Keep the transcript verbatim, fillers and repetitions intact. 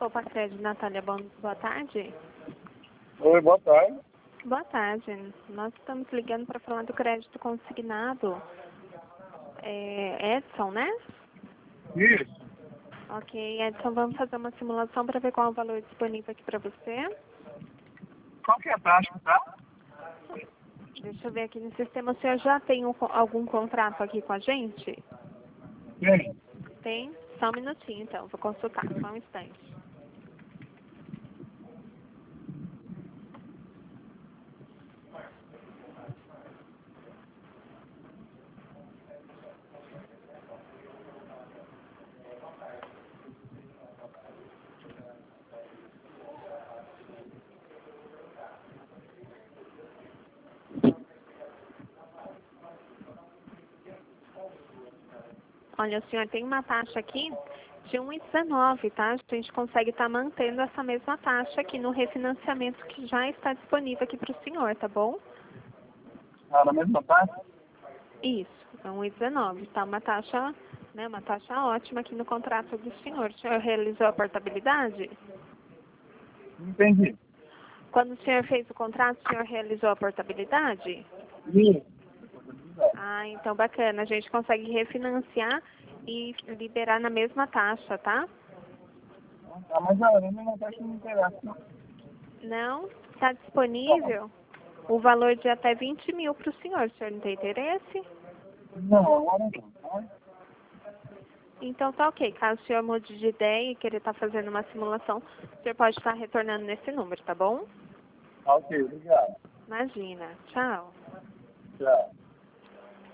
Poupa Crédito, Natália, bom, boa tarde. Oi, boa tarde. Boa tarde. Nós estamos ligando para falar do crédito consignado. É Edson, né? Isso. Ok, Edson, vamos fazer uma simulação para ver qual é o valor disponível aqui para você. Qual que é a taxa, tá? Deixa eu ver aqui no sistema. O senhor já tem um, algum contrato aqui com a gente? Tem. Tem? Só um minutinho, então. Vou consultar. Só um instante. Olha, o senhor tem uma taxa aqui de um vírgula dezenove, tá? A gente consegue estar mantendo essa mesma taxa aqui no refinanciamento que já está disponível aqui para o senhor, tá bom? Ah, na mesma taxa? Isso, é um vírgula dezenove. Tá uma taxa, né, uma taxa ótima aqui no contrato do senhor. O senhor realizou a portabilidade? Entendi. Quando o senhor fez o contrato, o senhor realizou a portabilidade? Isso. Ah, então bacana. A gente consegue refinanciar e liberar na mesma taxa, tá? Ah, mas a mesma taxa não me interessa, não. Não? Está disponível o valor de até vinte mil para o senhor. O senhor não tem interesse? Não, agora não, tá? Então tá ok. Caso o senhor mude de ideia e querer estar fazendo uma simulação, o senhor pode estar retornando nesse número, tá bom? Ok, obrigado. Imagina. Tchau. Tchau.